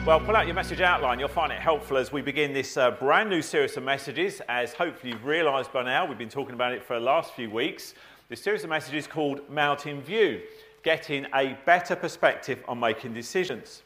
Well, pull out your message outline. You'll find it helpful as we begin this brand new series of messages. As hopefully you've realised by now, we've been talking about it for the last few weeks. This series of messages called Mountain View, getting a better perspective on making decisions.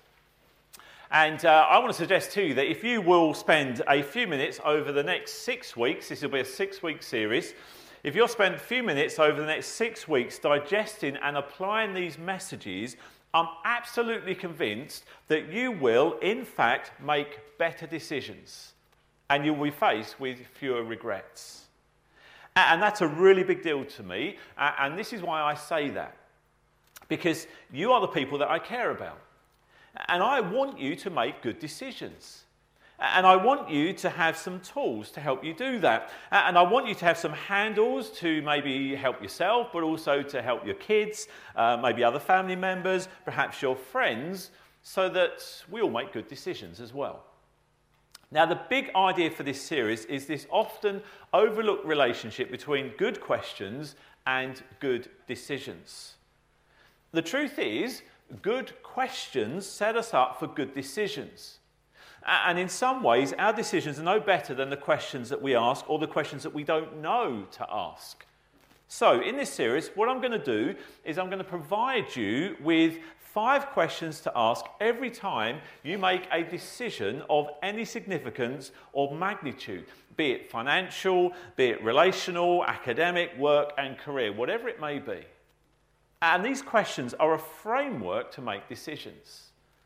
And I want to suggest to you that if you will spend a few minutes over the next 6 weeks, this will be a 6-week series, if you'll spend a few minutes over the next 6 weeks digesting and applying these messages, I'm absolutely convinced that you will, in fact, make better decisions and you will be faced with fewer regrets. And that's a really big deal to me, and this is why I say that. Because you are the people that I care about. And I want you to make good decisions. And I want you to have some tools to help you do that. And I want you to have some handles to maybe help yourself, but also to help your kids, maybe other family members, perhaps your friends, so that we all make good decisions as well. Now, the big idea for this series is this often overlooked relationship between good questions and good decisions. The truth is, good questions set us up for good decisions. And in some ways, our decisions are no better than the questions that we ask or the questions that we don't know to ask. So, in this series, what I'm going to do is I'm going to provide you with 5 questions to ask every time you make a decision of any significance or magnitude, be it financial, be it relational, academic, work and career, whatever it may be. And these questions are a framework to make decisions.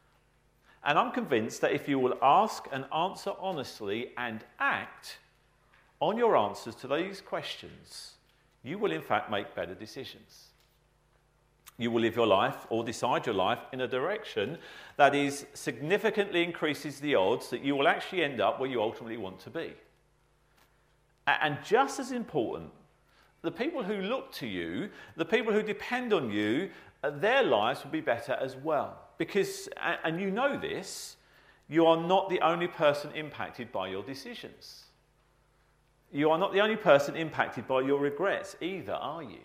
And I'm convinced that if you will ask and answer honestly and act on your answers to these questions, you will in fact make better decisions. You will live your life or decide your life in a direction that is significantly increases the odds that you will actually end up where you ultimately want to be. And just as important, the people who look to you, the people who depend on you, their lives will be better as well. Because, and you know this, you are not the only person impacted by your decisions. You are not the only person impacted by your regrets either, are you?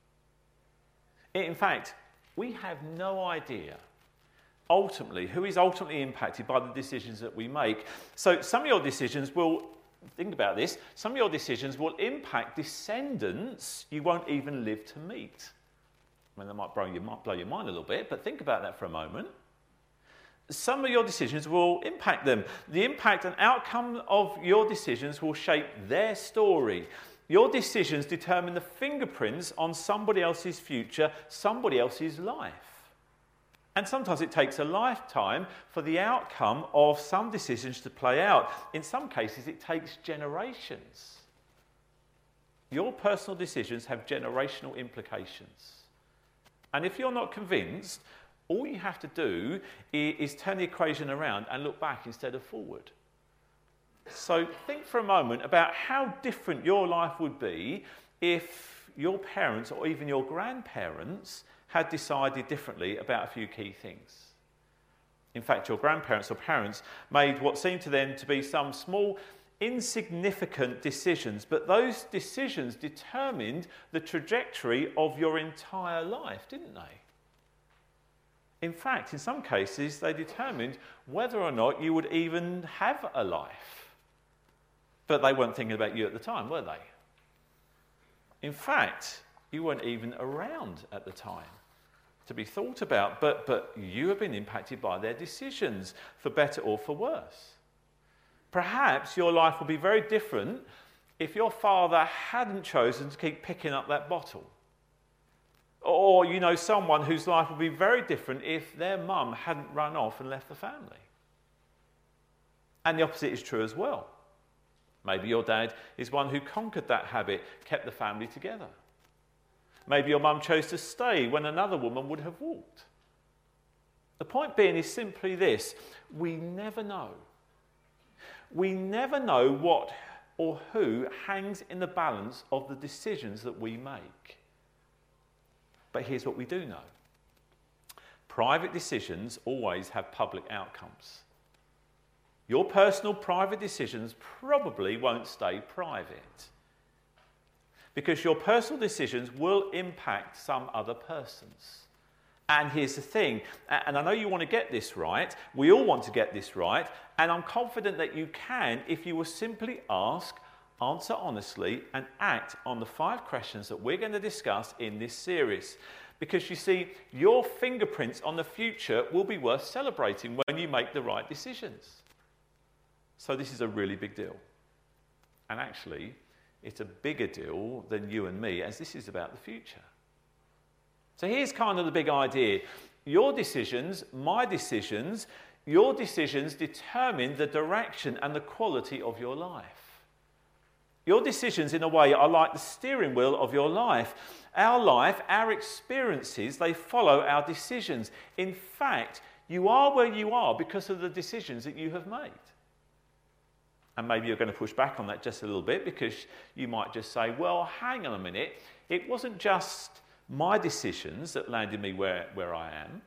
In fact, we have no idea ultimately who is ultimately impacted by the decisions that we make. So some of your decisions will, think about this, some of your decisions will impact descendants you won't even live to meet. I mean, that might blow your mind a little bit, but think about that for a moment. Some of your decisions will impact them. The impact and outcome of your decisions will shape their story. Your decisions determine the fingerprints on somebody else's future, somebody else's life. And sometimes it takes a lifetime for the outcome of some decisions to play out. In some cases, it takes generations. Your personal decisions have generational implications. And if you're not convinced, all you have to do is turn the equation around and look back instead of forward. So think for a moment about how different your life would be if your parents or even your grandparents had decided differently about a few key things. In fact, your grandparents or parents made what seemed to them to be some small, insignificant decisions, but those decisions determined the trajectory of your entire life, didn't they? In fact, in some cases, they determined whether or not you would even have a life. But they weren't thinking about you at the time, were they? In fact, you weren't even around at the time to be thought about, but you have been impacted by their decisions, for better or for worse. Perhaps your life would be very different if your father hadn't chosen to keep picking up that bottle. Or you know someone whose life would be very different if their mum hadn't run off and left the family. And the opposite is true as well. Maybe your dad is one who conquered that habit, kept the family together. Maybe your mum chose to stay when another woman would have walked. The point being is simply this: we never know. We never know what or who hangs in the balance of the decisions that we make. But here's what we do know. Private decisions always have public outcomes. Your personal private decisions probably won't stay private, because your personal decisions will impact some other person's. And here's the thing, and I know you want to get this right, we all want to get this right, and I'm confident that you can if you will simply ask, answer honestly, and act on the 5 questions that we're going to discuss in this series. Because you see, your fingerprints on the future will be worth celebrating when you make the right decisions. So this is a really big deal. And actually, it's a bigger deal than you and me, as this is about the future. So here's kind of the big idea. Your decisions, my decisions, your decisions determine the direction and the quality of your life. Your decisions, in a way, are like the steering wheel of your life. Our life, our experiences, they follow our decisions. In fact, you are where you are because of the decisions that you have made. And maybe you're going to push back on that just a little bit, because you might just say, well, hang on a minute, it wasn't just my decisions that landed me where I am.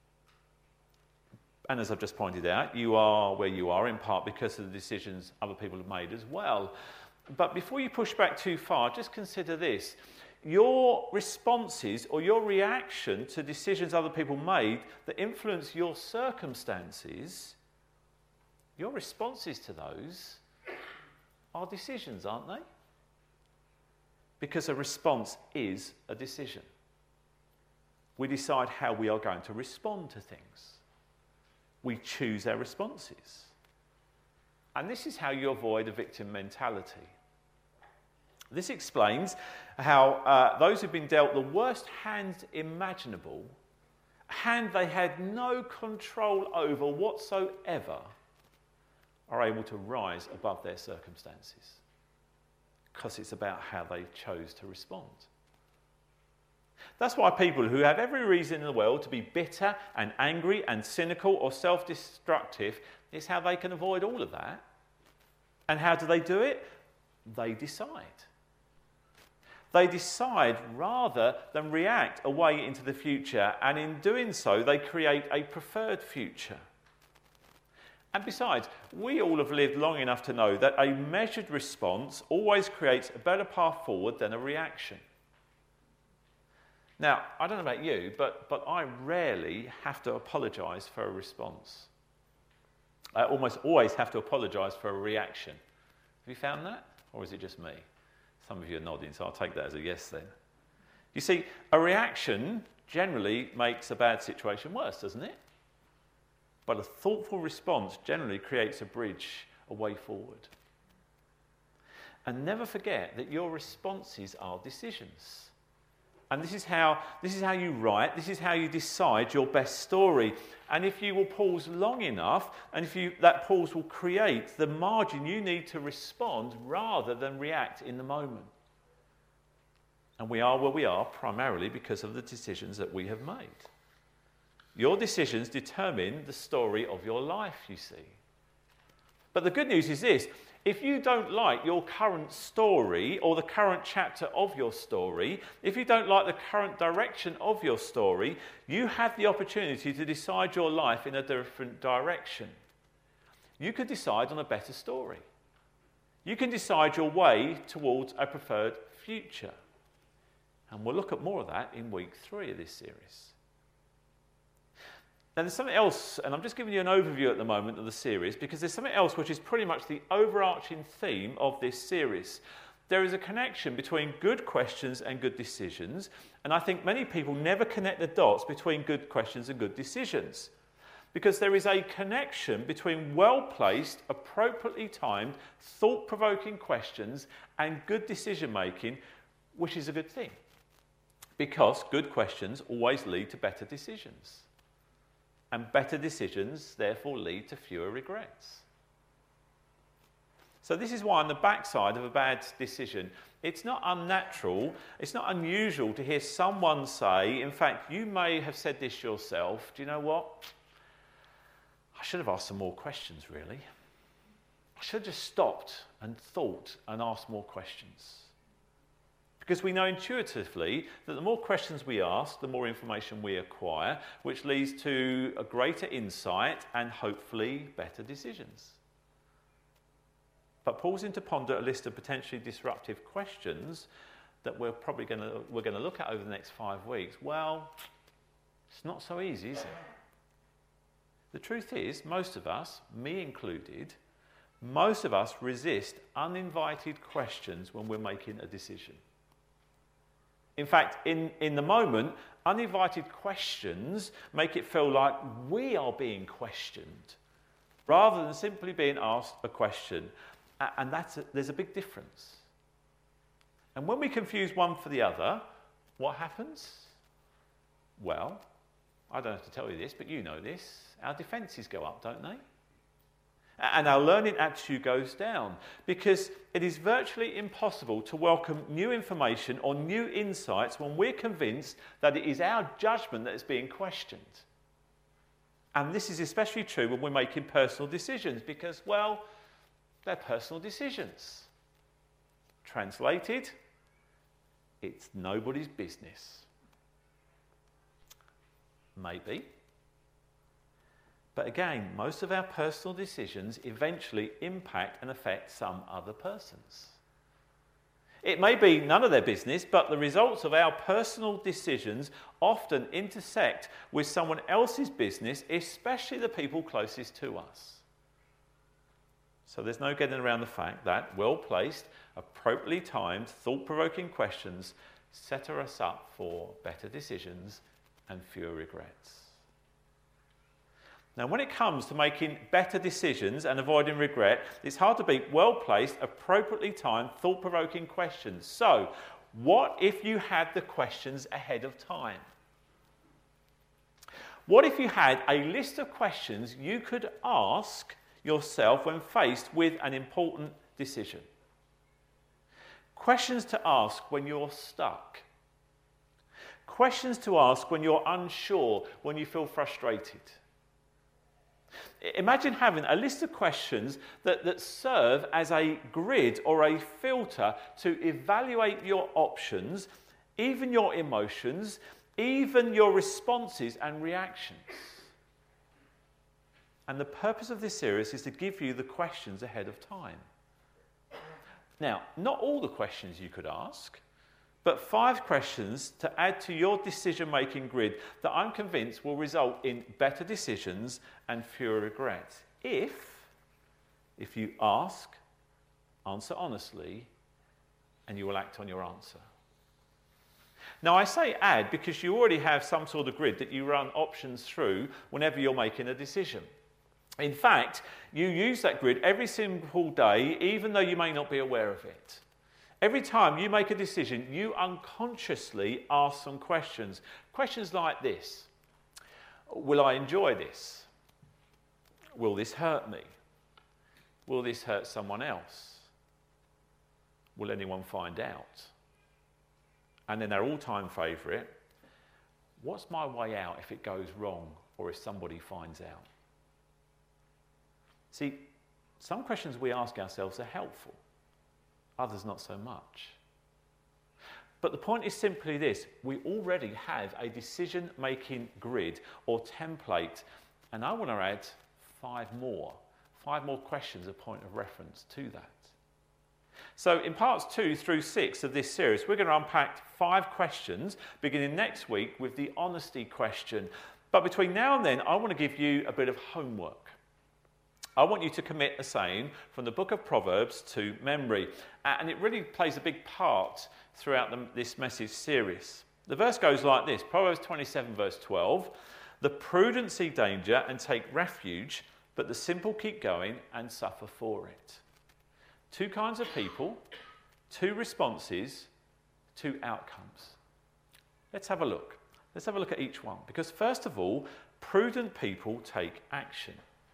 And as I've just pointed out, you are where you are in part because of the decisions other people have made as well. But before you push back too far, just consider this. Your responses or your reaction to decisions other people made that influence your circumstances, your responses to those are decisions, aren't they? Because a response is a decision. We decide how we are going to respond to things. We choose our responses. And this is how you avoid a victim mentality. This explains how those who've been dealt the worst hand imaginable, a hand they had no control over whatsoever, are able to rise above their circumstances. Because it's about how they chose to respond. That's why people who have every reason in the world to be bitter and angry and cynical or self-destructive, is how they can avoid all of that. And how do they do it? They decide. They decide rather than react away into the future, and in doing so, they create a preferred future. And besides, we all have lived long enough to know that a measured response always creates a better path forward than a reaction. Now, I don't know about you, but I rarely have to apologise for a response. I almost always have to apologise for a reaction. Have you found that? Or is it just me? Some of you are nodding, so I'll take that as a yes then. You see, a reaction generally makes a bad situation worse, doesn't it? But a thoughtful response generally creates a bridge, a way forward. And never forget that your responses are decisions. And this is how you write, this is how you decide your best story. And if you will pause long enough, and that pause will create the margin you need to respond rather than react in the moment. And we are where we are primarily because of the decisions that we have made. Your decisions determine the story of your life, you see. But the good news is this: if you don't like your current story or the current chapter of your story, if you don't like the current direction of your story, you have the opportunity to decide your life in a different direction. You could decide on a better story. You can decide your way towards a preferred future. And we'll look at more of that in week 3 of this series. Now there's something else, and I'm just giving you an overview at the moment of the series, because there's something else which is pretty much the overarching theme of this series. There is a connection between good questions and good decisions, and I think many people never connect the dots between good questions and good decisions, because there is a connection between well-placed, appropriately timed, thought-provoking questions and good decision-making, which is a good thing, because good questions always lead to better decisions. And better decisions, therefore, lead to fewer regrets. So this is why on the backside of a bad decision, it's not unnatural, it's not unusual to hear someone say, in fact, you may have said this yourself, do you know what? I should have asked some more questions, really. I should have just stopped and thought and asked more questions. Because we know intuitively that the more questions we ask, the more information we acquire, which leads to a greater insight and hopefully better decisions. But pausing to ponder a list of potentially disruptive questions that we're going to look at over the next 5 weeks, well, It's not so easy, is it? The truth is, most of us, me included, most of us resist uninvited questions when we're making a decision. In fact, in the moment, uninvited questions make it feel like we are being questioned rather than simply being asked a question. And there's a big difference. And when we confuse one for the other, what happens? Well, I don't have to tell you this, but you know this. Our defences go up, don't they? And our learning attitude goes down because it is virtually impossible to welcome new information or new insights when we're convinced that it is our judgment that is being questioned. And this is especially true when we're making personal decisions because, well, they're personal decisions. Translated, it's nobody's business. Maybe. But again, most of our personal decisions eventually impact and affect some other person's. It may be none of their business, but the results of our personal decisions often intersect with someone else's business, especially the people closest to us. So there's no getting around the fact that well-placed, appropriately timed, thought-provoking questions set us up for better decisions and fewer regrets. Now, when it comes to making better decisions and avoiding regret, it's hard to beat well-placed, appropriately timed, thought-provoking questions. So, what if you had the questions ahead of time? What if you had a list of questions you could ask yourself when faced with an important decision? Questions to ask when you're stuck. Questions to ask when you're unsure, when you feel frustrated. Imagine having a list of questions that serve as a grid or a filter to evaluate your options, even your emotions, even your responses and reactions. And the purpose of this series is to give you the questions ahead of time. Now, not all the questions you could ask, but 5 questions to add to your decision-making grid that I'm convinced will result in better decisions and fewer regrets. If you ask, answer honestly, and you will act on your answer. Now, I say add because you already have some sort of grid that you run options through whenever you're making a decision. In fact, you use that grid every single day, even though you may not be aware of it. Every time you make a decision, you unconsciously ask some questions. Questions like this. Will I enjoy this? Will this hurt me? Will this hurt someone else? Will anyone find out? And then their all-time favourite, what's my way out if it goes wrong or if somebody finds out? See, some questions we ask ourselves are helpful. Others not so much. But the point is simply this. We already have a decision-making grid or template, and I want to add 5 more. 5 more questions, a point of reference to that. So in parts 2 through 6 of this series, we're going to unpack 5 questions, beginning next week with the honesty question. But between now and then, I want to give you a bit of homework. I want you to commit a saying from the book of Proverbs to memory. And it really plays a big part throughout this message series. The verse goes like this, Proverbs 27 verse 12. The prudent see danger and take refuge, but the simple keep going and suffer for it. 2 kinds of people, 2 responses, 2 outcomes. Let's have a look. Let's have a look at each one. Because first of all, prudent people take action.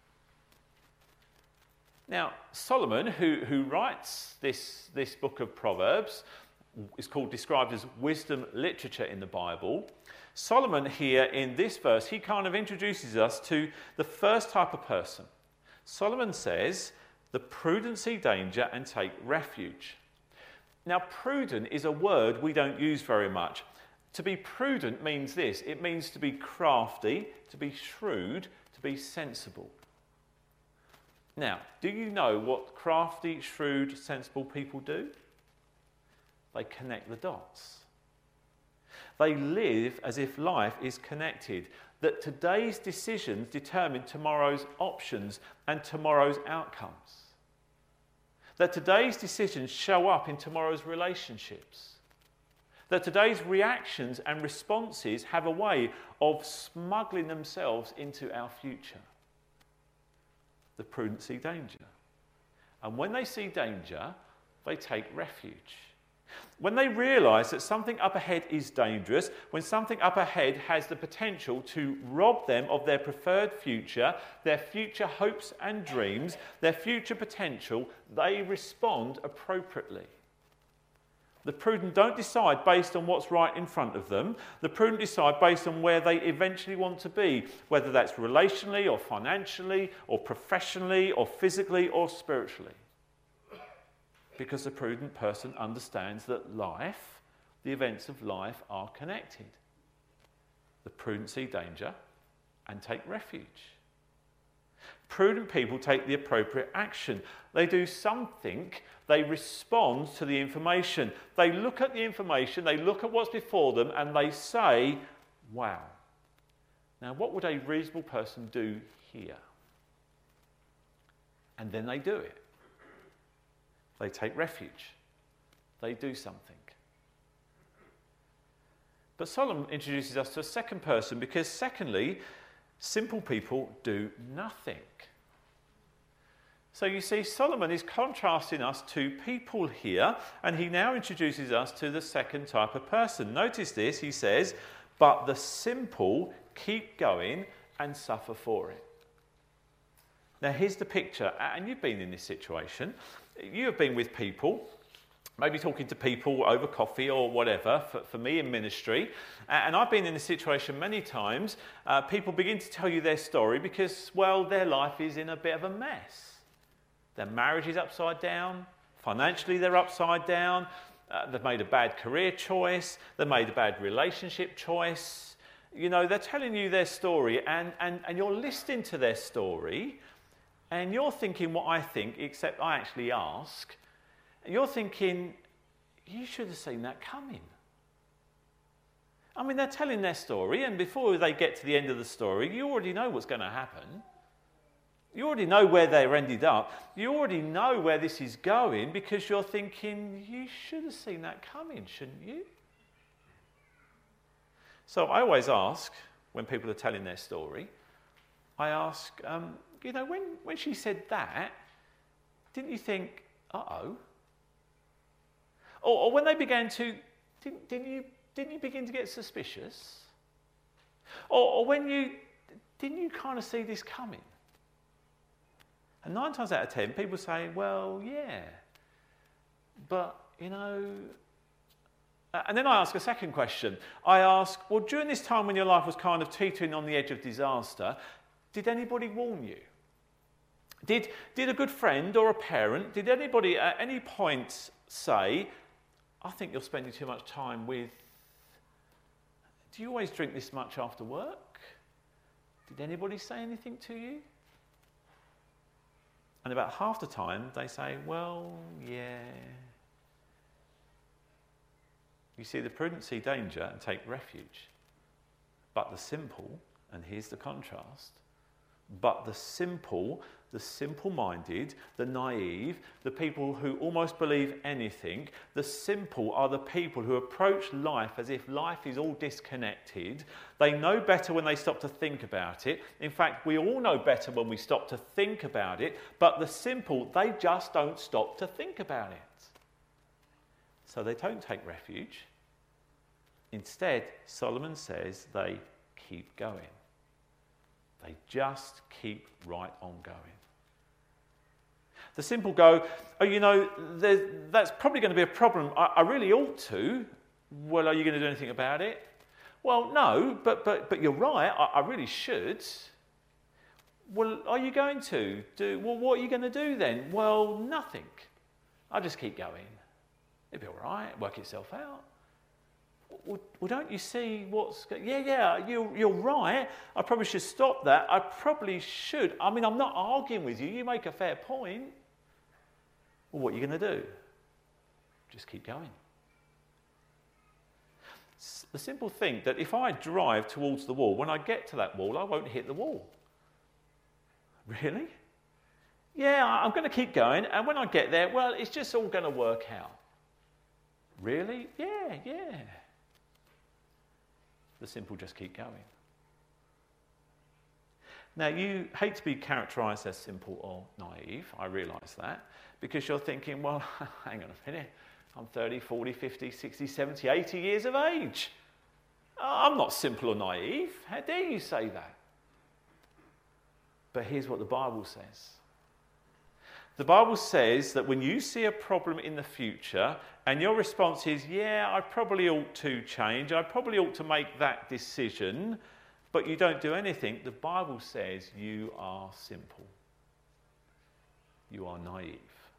Now, Solomon, who writes this book of Proverbs, is described as wisdom literature in the Bible. Solomon here in this verse, he kind of introduces us to the first type of person. Solomon says, the prudent see danger and take refuge. Now, prudent is a word we don't use very much. To be prudent means this. It means to be crafty, to be shrewd, to be sensible. Now, do you know what crafty, shrewd, sensible people do? They connect the dots. They live as if life is connected, that today's decisions determine tomorrow's options and tomorrow's outcomes. That today's decisions show up in tomorrow's relationships. That today's reactions and responses have a way of smuggling themselves into our future. The prudent see danger. And when they see danger, they take refuge. When they realise that something up ahead is dangerous, when something up ahead has the potential to rob them of their preferred future, their future hopes and dreams, their future potential, they respond appropriately. The prudent don't decide based on what's right in front of them. The prudent decide based on where they eventually want to be, whether that's relationally or financially or professionally or physically or spiritually. Because the prudent person understands that life, the events of life, are connected. The prudent see danger and take refuge. Prudent people take the appropriate action. They do something, they respond to the information. They look at the information, they look at what's before them, and they say, wow. Now, what would a reasonable person do here? And then they do it. They take refuge. They do something. But Solomon introduces us to a second person because, secondly, simple people do nothing. So you see, Solomon is contrasting us to people here, and he now introduces us to the second type of person. Notice this, he says, but the simple keep going and suffer for it. Now here's the picture, and you've been in this situation. You have been with people, maybe talking to people over coffee or whatever, for me in ministry. And I've been in this situation many times. People begin to tell you their story because, well, their life is in a bit of a mess. Their marriage is upside down. Financially, they're upside down. They've made a bad career choice. They've made a bad relationship choice. You know, they're telling you their story and you're listening to their story and you're thinking what I think, except I actually ask. You're thinking, you should have seen that coming. I mean, they're telling their story, and before they get to the end of the story, you already know what's going to happen. You already know where they're ended up. You already know where this is going because you're thinking, you should have seen that coming, shouldn't you? So I always ask, when people are telling their story, I ask, you know, when she said that, didn't you think, uh-oh? Or when they began to, didn't you begin to get suspicious? Or didn't you kind of see this coming? And 9 times out of 10, people say, well, yeah, but, you know... And then I ask a second question. I ask, well, during this time when your life was kind of teetering on the edge of disaster, did anybody warn you? Did a good friend or a parent, did anybody at any point say, I think you're spending too much time with... Do you always drink this much after work? Did anybody say anything to you? And about half the time, they say, well, yeah. You see, the prudent see danger and take refuge. But the simple, and here's the contrast, but the simple-minded, the naive, the people who almost believe anything, the simple are the people who approach life as if life is all disconnected. They know better when they stop to think about it. In fact, we all know better when we stop to think about it, but the simple, they just don't stop to think about it. So they don't take refuge. Instead, Solomon says they keep going. They just keep right on going. The simple go, oh, you know, that's probably going to be a problem. I really ought to. Well, are you going to do anything about it? Well, no, but you're right. I really should. Well, are you going to do? Well, what are you going to do then? Well, nothing. I'll just keep going. It'll be all right. Work itself out. Well, don't you see what's... Yeah, you're right. I probably should stop that. I probably should. I mean, I'm not arguing with you. You make a fair point. Well, what are you going to do? Just keep going. The simple thing that if I drive towards the wall, when I get to that wall, I won't hit the wall. Really? Yeah, I'm going to keep going, and when I get there, well, it's just all going to work out. Really? Yeah. The simple just keep going. Now, you hate to be characterised as simple or naive, I realise that, because you're thinking, well, hang on a minute, I'm 30, 40, 50, 60, 70, 80 years of age. I'm not simple or naive. How dare you say that? But here's what the Bible says. The Bible says that when you see a problem in the future and your response is, yeah, I probably ought to change, I probably ought to make that decision, but you don't do anything, the Bible says you are simple. You are naive.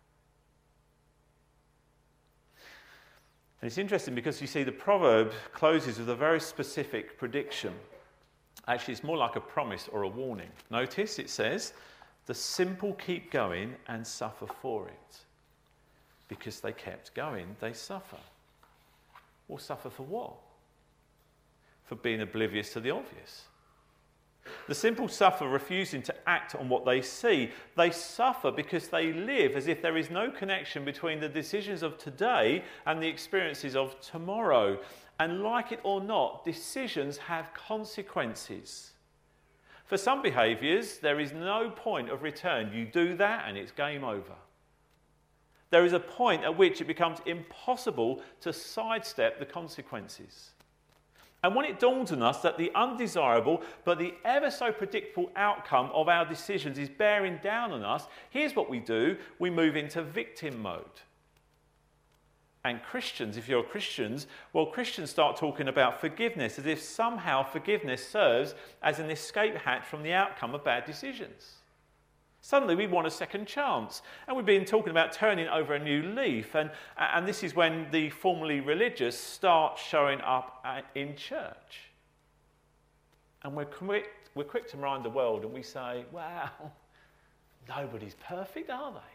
And it's interesting because you see the proverb closes with a very specific prediction. Actually, it's more like a promise or a warning. Notice it says, the simple keep going and suffer for it. Because they kept going, they suffer. Well, suffer for what? For being oblivious to the obvious. The simple suffer refusing to act on what they see. They suffer because they live as if there is no connection between the decisions of today and the experiences of tomorrow. And like it or not, decisions have consequences. For some behaviours, there is no point of return. You do that and it's game over. There is a point at which it becomes impossible to sidestep the consequences. And when it dawns on us that the undesirable but the ever so predictable outcome of our decisions is bearing down on us, here's what we do. We move into victim mode. And Christians, if you're Christians, well, Christians start talking about forgiveness as if somehow forgiveness serves as an escape hatch from the outcome of bad decisions. Suddenly we want a second chance. And we've been talking about turning over a new leaf. And this is when the formerly religious start showing up in church. And we're quick to remind the world and we say, well, nobody's perfect, are they?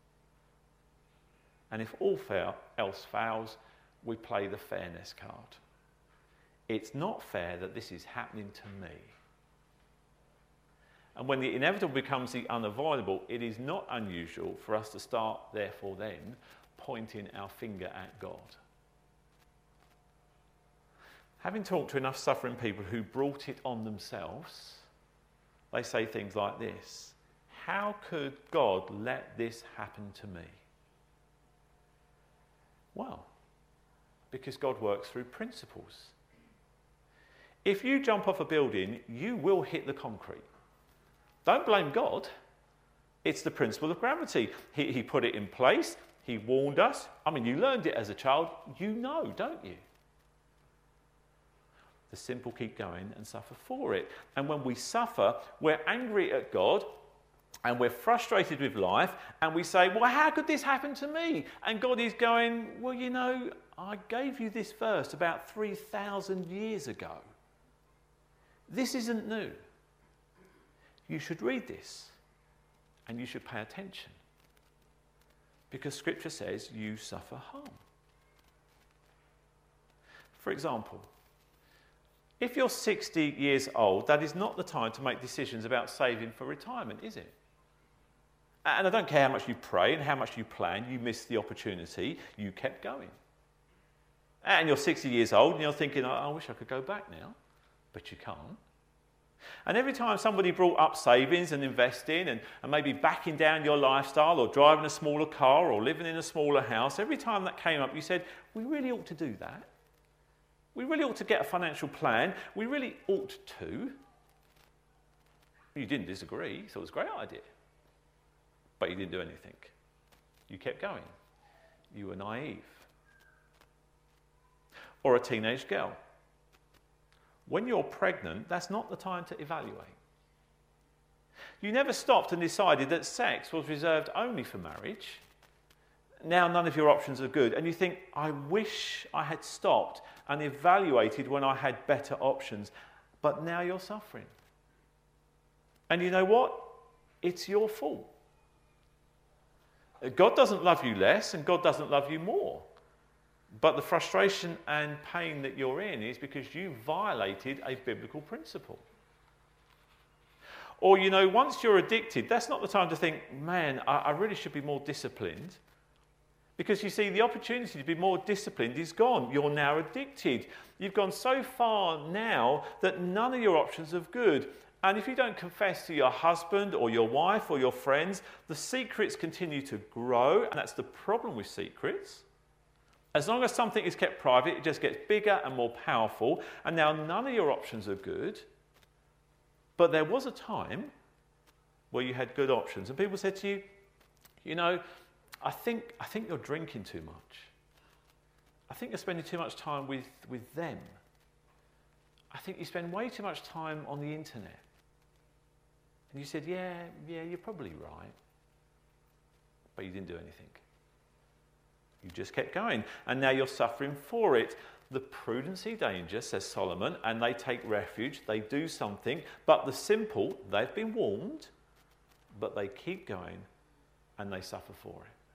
And if all else fails, we play the fairness card. It's not fair that this is happening to me. And when the inevitable becomes the unavoidable, it is not unusual for us to start, therefore then, pointing our finger at God. Having talked to enough suffering people who brought it on themselves, they say things like this: how could God let this happen to me? Well, because God works through principles. If you jump off a building, you will hit the concrete. Don't blame God. It's the principle of gravity. He put it in place. He warned us. I mean, you learned it as a child. You know, don't you? The simple keep going and suffer for it. And when we suffer, we're angry at God and we're frustrated with life and we say, well, how could this happen to me? And God is going, well, you know, I gave you this verse about 3,000 years ago. This isn't new. You should read this and you should pay attention because Scripture says you suffer harm. For example, if you're 60 years old, that is not the time to make decisions about saving for retirement, is it? And I don't care how much you pray and how much you plan, you missed the opportunity, you kept going. And you're 60 years old and you're thinking, I wish I could go back now, but you can't. And every time somebody brought up savings and investing and maybe backing down your lifestyle or driving a smaller car or living in a smaller house, every time that came up you said, we really ought to do that. We really ought to get a financial plan. We really ought to. You didn't disagree, you thought it was a great idea. But you didn't do anything. You kept going. You were naive. Or a teenage girl. When you're pregnant, that's not the time to evaluate. You never stopped and decided that sex was reserved only for marriage. Now none of your options are good. And you think, I wish I had stopped and evaluated when I had better options. But now you're suffering. And you know what? It's your fault. God doesn't love you less and God doesn't love you more. But the frustration and pain that you're in is because you violated a biblical principle. Or, once you're addicted, that's not the time to think, man, I really should be more disciplined. Because you see, the opportunity to be more disciplined is gone. You're now addicted. You've gone so far now that none of your options are good. And if you don't confess to your husband or your wife or your friends, the secrets continue to grow. And that's the problem with secrets. As long as something is kept private, it just gets bigger and more powerful. And now none of your options are good. But there was a time where you had good options. And people said to you, I think you're drinking too much. I think you're spending too much time with them. I think you spend way too much time on the internet. And you said, yeah, you're probably right. But you didn't do anything. You just kept going. And now you're suffering for it. The prudency danger, says Solomon, and they take refuge, they do something, but the simple, they've been warned, but they keep going and they suffer for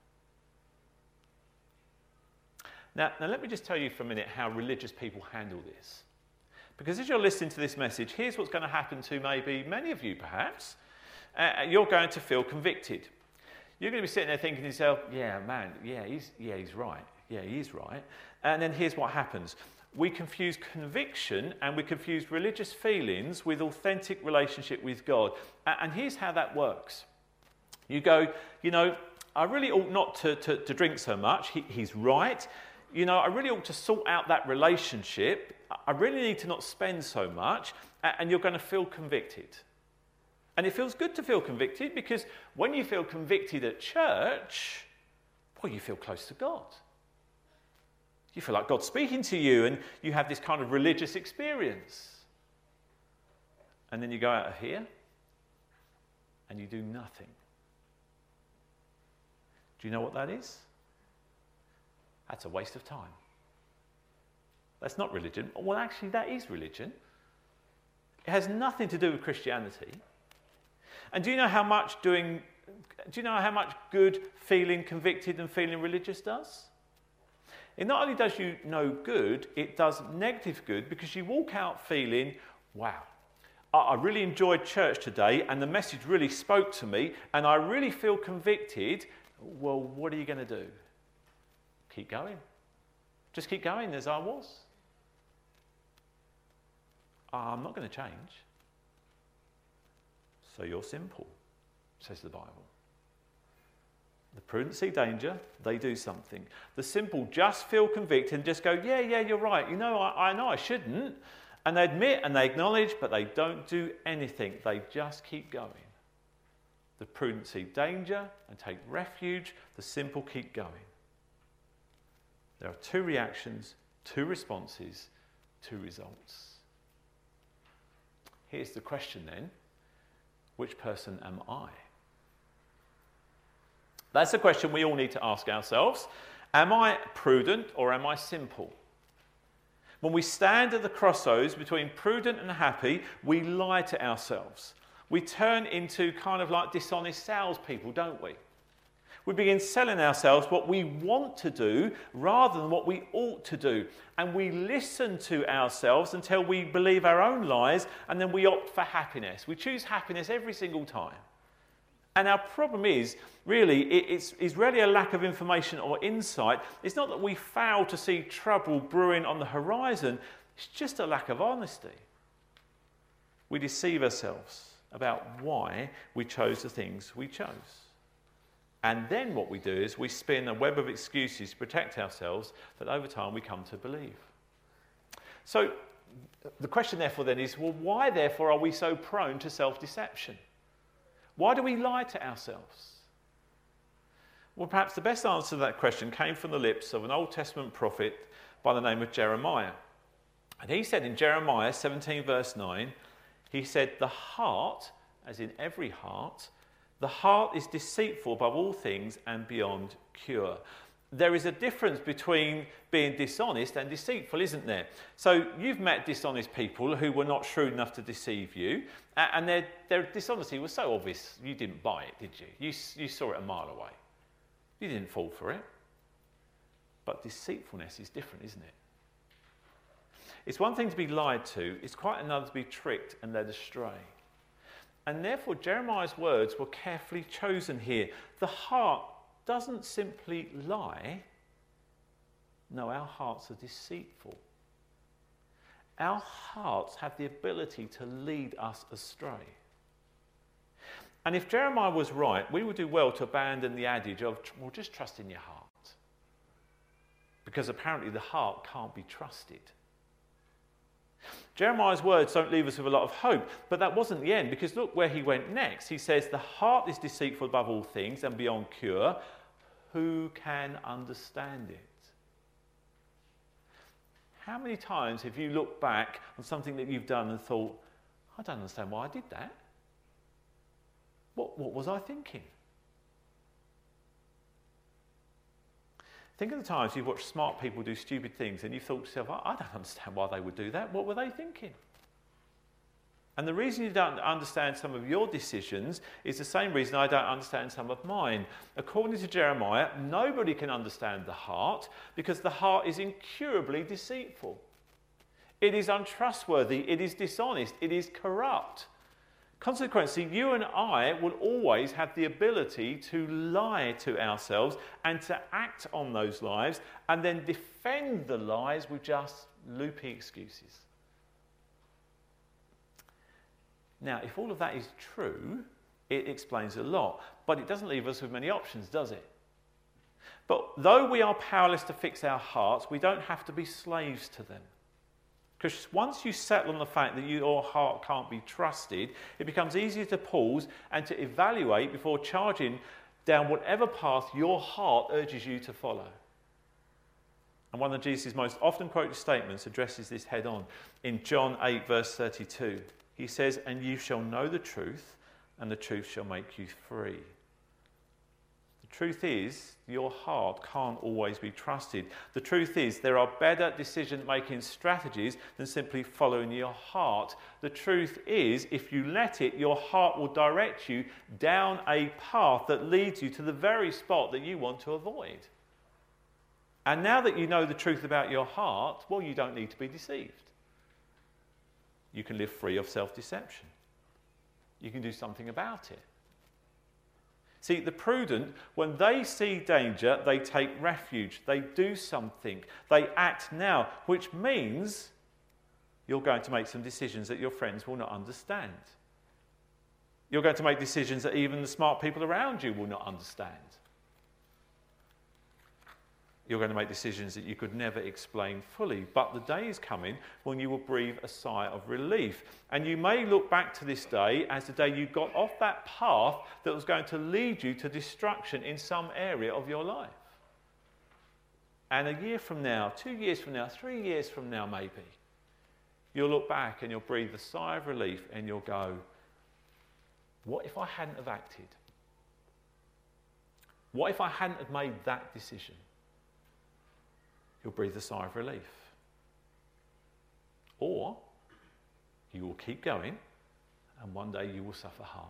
it. Now let me just tell you for a minute how religious people handle this. Because as you're listening to this message, here's what's going to happen to maybe many of you perhaps. You're going to feel convicted. You're going to be sitting there thinking to yourself, he's right. Yeah, he is right. And then here's what happens. We confuse conviction and we confuse religious feelings with authentic relationship with God. And here's how that works. You go, I really ought not to drink so much. He's right. I really ought to sort out that relationship. I really need to not spend so much. And you're going to feel convicted. And it feels good to feel convicted because when you feel convicted at church, well, you feel close to God. You feel like God's speaking to you and you have this kind of religious experience. And then you go out of here and you do nothing. Do you know what that is? That's a waste of time. That's not religion. Well, actually, that is religion. It has nothing to do with Christianity. And do you know how much good feeling convicted and feeling religious does? It not only does you no good, it does negative good because you walk out feeling, wow, I really enjoyed church today and the message really spoke to me and I really feel convicted. Well, what are you going to do? Keep going. Just keep going as I was. I'm not going to change. So you're simple, says the Bible. The prudency danger, they do something. The simple just feel convicted and just go, yeah, you're right. I know I shouldn't. And they admit and they acknowledge, but they don't do anything. They just keep going. The prudency danger and take refuge. The simple keep going. There are two reactions, two responses, two results. Here's the question then. Which person am I? That's a question we all need to ask ourselves. Am I prudent or am I simple? When we stand at the crossroads between prudent and happy, we lie to ourselves. We turn into kind of like dishonest salespeople, don't we? We begin selling ourselves what we want to do rather than what we ought to do. And we listen to ourselves until we believe our own lies and then we opt for happiness. We choose happiness every single time. And our problem is, really, it's really a lack of information or insight. It's not that we fail to see trouble brewing on the horizon. It's just a lack of honesty. We deceive ourselves about why we chose the things we chose. And then what we do is we spin a web of excuses to protect ourselves that over time we come to believe. So the question therefore then is, well, why therefore are we so prone to self-deception? Why do we lie to ourselves? Well, perhaps the best answer to that question came from the lips of an Old Testament prophet by the name of Jeremiah. And he said in Jeremiah 17 verse 9, he said, the heart, as in every heart, the heart is deceitful above all things and beyond cure. There is a difference between being dishonest and deceitful, isn't there? So you've met dishonest people who were not shrewd enough to deceive you, and their dishonesty was so obvious you didn't buy it, did you? You saw it a mile away. You didn't fall for it. But deceitfulness is different, isn't it? It's one thing to be lied to, it's quite another to be tricked and led astray. And therefore, Jeremiah's words were carefully chosen here. The heart doesn't simply lie. No, our hearts are deceitful. Our hearts have the ability to lead us astray. And if Jeremiah was right, we would do well to abandon the adage of, well, just trust in your heart. Because apparently the heart can't be trusted. Jeremiah's words don't leave us with a lot of hope, but that wasn't the end, because look where he went next. He says, the heart is deceitful above all things and beyond cure. Who can understand it? How many times have you looked back on something that you've done and thought, I don't understand why I did that? What was I thinking? Think of the times you've watched smart people do stupid things and you've thought to yourself, I don't understand why they would do that. What were they thinking? And the reason you don't understand some of your decisions is the same reason I don't understand some of mine. According to Jeremiah, nobody can understand the heart because the heart is incurably deceitful. It is untrustworthy, it is dishonest, it is corrupt. Consequently, you and I will always have the ability to lie to ourselves and to act on those lies and then defend the lies with just loopy excuses. Now, if all of that is true, it explains a lot, but it doesn't leave us with many options, does it? But though we are powerless to fix our hearts, we don't have to be slaves to them. Because once you settle on the fact that your heart can't be trusted, it becomes easier to pause and to evaluate before charging down whatever path your heart urges you to follow. And one of Jesus' most often quoted statements addresses this head on. In John 8, verse 32, he says, "And you shall know the truth, and the truth shall make you free." The truth is, your heart can't always be trusted. The truth is, there are better decision-making strategies than simply following your heart. The truth is, if you let it, your heart will direct you down a path that leads you to the very spot that you want to avoid. And now that you know the truth about your heart, well, you don't need to be deceived. You can live free of self-deception. You can do something about it. See, the prudent, when they see danger, they take refuge. They do something. They act now, which means you're going to make some decisions that your friends will not understand. You're going to make decisions that even the smart people around you will not understand. You're going to make decisions that you could never explain fully. But the day is coming when you will breathe a sigh of relief. And you may look back to this day as the day you got off that path that was going to lead you to destruction in some area of your life. And a year from now, 2 years from now, 3 years from now maybe, you'll look back and you'll breathe a sigh of relief and you'll go, what if I hadn't have acted? What if I hadn't have made that decision? You'll breathe a sigh of relief. Or you will keep going and one day you will suffer harm.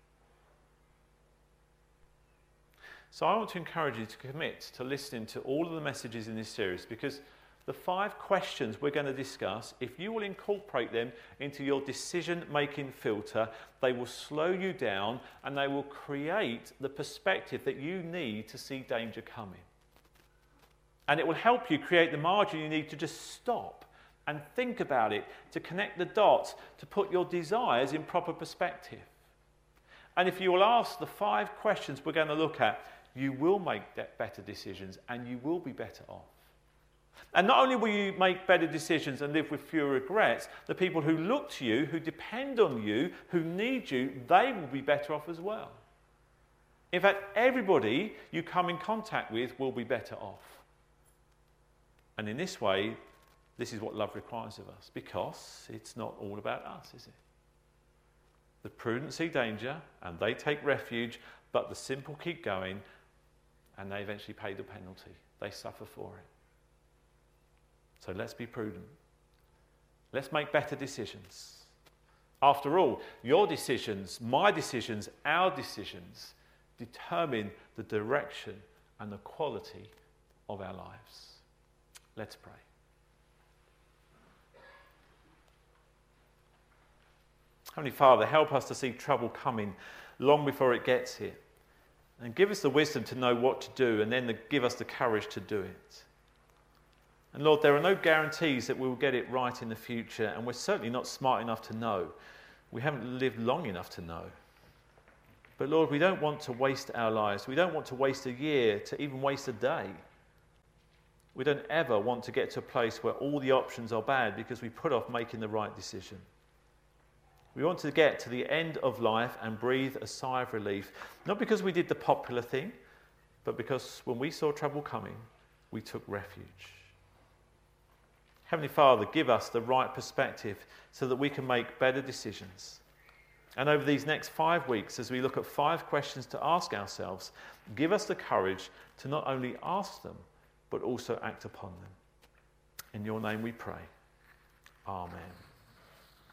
So I want to encourage you to commit to listening to all of the messages in this series, because the 5 questions we're going to discuss, if you will incorporate them into your decision-making filter, they will slow you down and they will create the perspective that you need to see danger coming. And it will help you create the margin you need to just stop and think about it, to connect the dots, to put your desires in proper perspective. And if you will ask the 5 questions we're going to look at, you will make better decisions and you will be better off. And not only will you make better decisions and live with fewer regrets, the people who look to you, who depend on you, who need you, they will be better off as well. In fact, everybody you come in contact with will be better off. And in this way, this is what love requires of us, because it's not all about us, is it? The prudent see danger and they take refuge, but the simple keep going and they eventually pay the penalty. They suffer for it. So let's be prudent. Let's make better decisions. After all, your decisions, my decisions, our decisions determine the direction and the quality of our lives. Let's pray. Heavenly Father, help us to see trouble coming long before it gets here. And give us the wisdom to know what to do, and then give us the courage to do it. And Lord, there are no guarantees that we will get it right in the future, and we're certainly not smart enough to know. We haven't lived long enough to know. But Lord, we don't want to waste our lives. We don't want to waste a year, to even waste a day. We don't ever want to get to a place where all the options are bad because we put off making the right decision. We want to get to the end of life and breathe a sigh of relief, not because we did the popular thing, but because when we saw trouble coming, we took refuge. Heavenly Father, give us the right perspective so that we can make better decisions. And over these next 5 weeks, as we look at 5 questions to ask ourselves, give us the courage to not only ask them, but also act upon them. In your name we pray. Amen.